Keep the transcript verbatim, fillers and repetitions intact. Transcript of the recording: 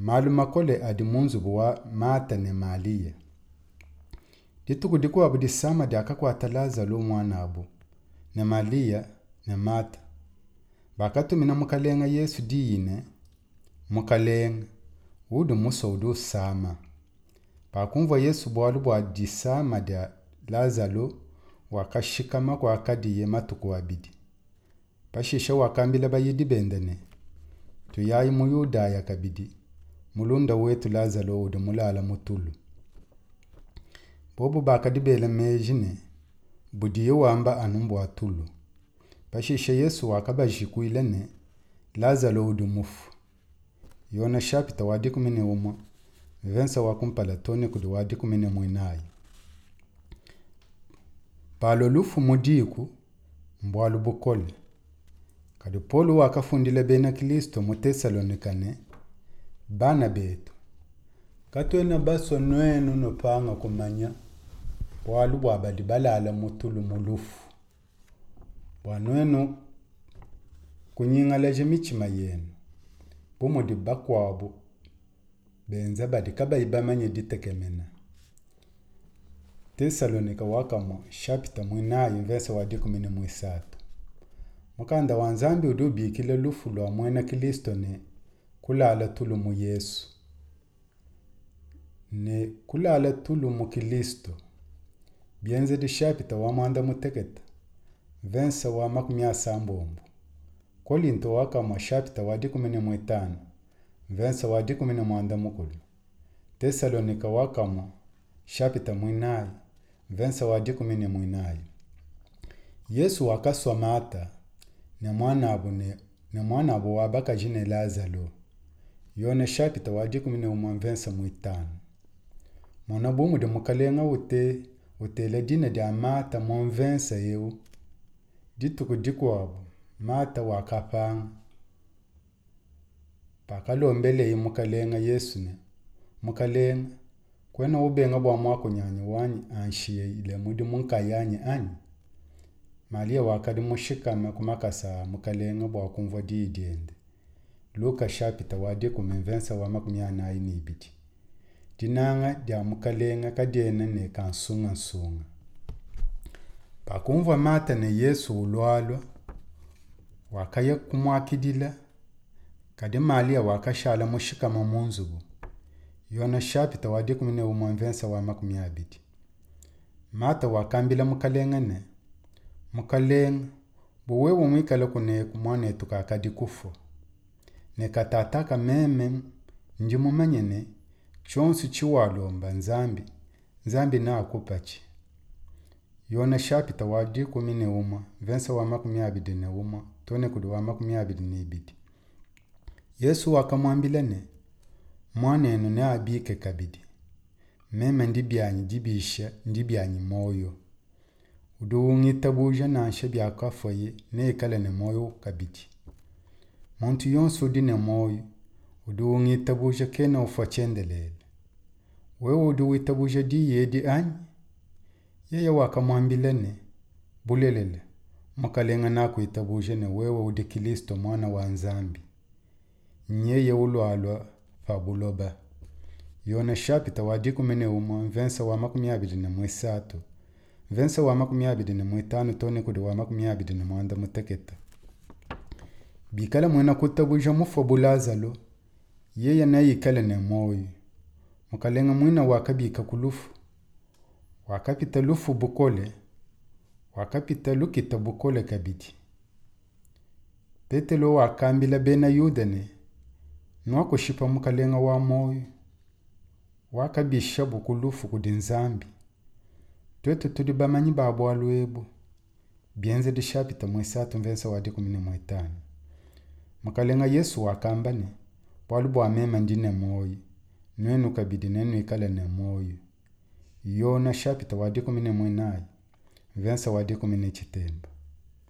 Maluma kole adi munzubu wa Mata ne Malia. Dituku diku abu disama di akakwata Lazaro mwana abu. Ne Malia ne Mata. Bakatu mina mukalenga Yesu diine. Mukalenga. Udu muso udu sama. Bakumva Yesu bwalu bwa disama di Lazaro wakashikama kwa akadiye matuku wabidi. Pashisha wakambila bayidi bendene. Tuyayi muyuda ya kabidi. Mulunda wetu Lazaro udu mulala mutulu. Bobu bakadibele mejine. Budiye wamba anumbu atulu. Pashisha Yesu wakabajikuilene. Lazaro udu mufu. Yona shapita wadiku mine umo. Vensa wakumpala tone kudu wadiku mine muinayi. Palo lufu mudiku. Mbwalu bukole. Kadu polu wakafundile bena Kristo mu Tesalonikane. Bana betu. Katwena baso nwenu nopanga kumanya. Walu wabadi balala mutulu mulufu. Wanwenu kunyingalaje michima yenu. Bumu di bakwabu. Benza badi kaba ibamanye ditekemena. Tesalonika wakamo shapita mwinayi mvesa wadiku mine mwisatu. Mukanda wanzambi udubi kile lufu lwa mwena Kristo ne kulala tulu mu Yesu. Ne kulala tulu mu Kristo. Bienze di shapita wa mwanda muteketa. Vensa wa makumia sambombo. Kolinto waka mwa shapita wadiku mine mwitano. Vensa wadiku mine mwanda mukulu. Tesalonika waka mwa shapita mwinayi. Vensa wadiku mine mwinayi. Yesu wakaswa Mata. Ne mwana abu ne, ne mwana abu wabaka jine Lazaro. Yone shapita wadiku mine umamvensa mwitano. Mwana bumu de mukalenga ute, ute le dine de Mata mwamvensa yeu. Ditu kudiku wabu, Mata wakapanga. Pakalo mbele yi mukalenga Yesu ne. Mukalenga, kwena ubenga bwa mwako nyanyi wanyi anshiye ile mudi munka yanyi anyi. Malia wakadi mushikame kumakasa mukalenga bwa kumva diidiende. Luka shapita wadiku mvensa wa makumyana ini ibiti. Dinanga dia mukalenga kadiene ne kansunga nsunga. Pakumva Mata ne Yesu ulwalwa. Wakaya kumwakidila. Kadi Malia wakashala mushikama munzubu. Yona shapita wadiku mine umamvensa wa makumyabiti. Mata wakambila mukalenga ne. Mukalenga, buwewe mwikala kune kumwane tukakadi kufo. Ne katataka meme njimu manyene, chonsu chiwalomba nzambi, nzambi na akupachi. Yona shapita wadiku mine uma, vensa wa makumyabidi ne uma, tone kudu wa makumyabidi ne ibidi. Yesu wakamwambila ne, mwane enu ne abike kabidi. Meme ndibyanyi dibisha, ndibyanyi moyo. Uduungi tabuja na nshebi akafoye ne ikale ne moyo kabidi. Muntu yonsu di ne moyo. Uduungi tabuja kena ufachendelele. Wewe uduwi tabuja di yedi anyi. Yeye wakamwambile ne. Bulelele. Mukalenga naku itabuja ne wewe udi Kristo mwana wa nzambi. Nyeye ulwalwa fabuloba. Yona shapita wadiku mene uma vensa wa makumyabidi ne mwisatu. Vensa wa makumyabidi ne mwitanu tone kudu wa makumyabidi ne mwanda muteketa. Bikala mwena kutabuja mufobu Lazaro. Yeye na yikale ne moyo. Mukalenga mwena wakabika kulufu. Wakapita lufu bukole. Wakapita lukita bukole kabidi. Petelo wakambila bena yudane. Nwako shipa mukalenga wa moyo. Wakabisha bukulufu kudinzambi. Twetu tudi bamanyi babu waluebu. Bienze di shapita mwisatu mvensa wadiku mine mwitano. Mukalenga Yesu wakambane. Walubu wa mema ndine moyo. Nwenu kabidi nenu ikale ne moyo. Yona shapita wadiku mine mwinayi. Mvensa wadiku mine chitemba.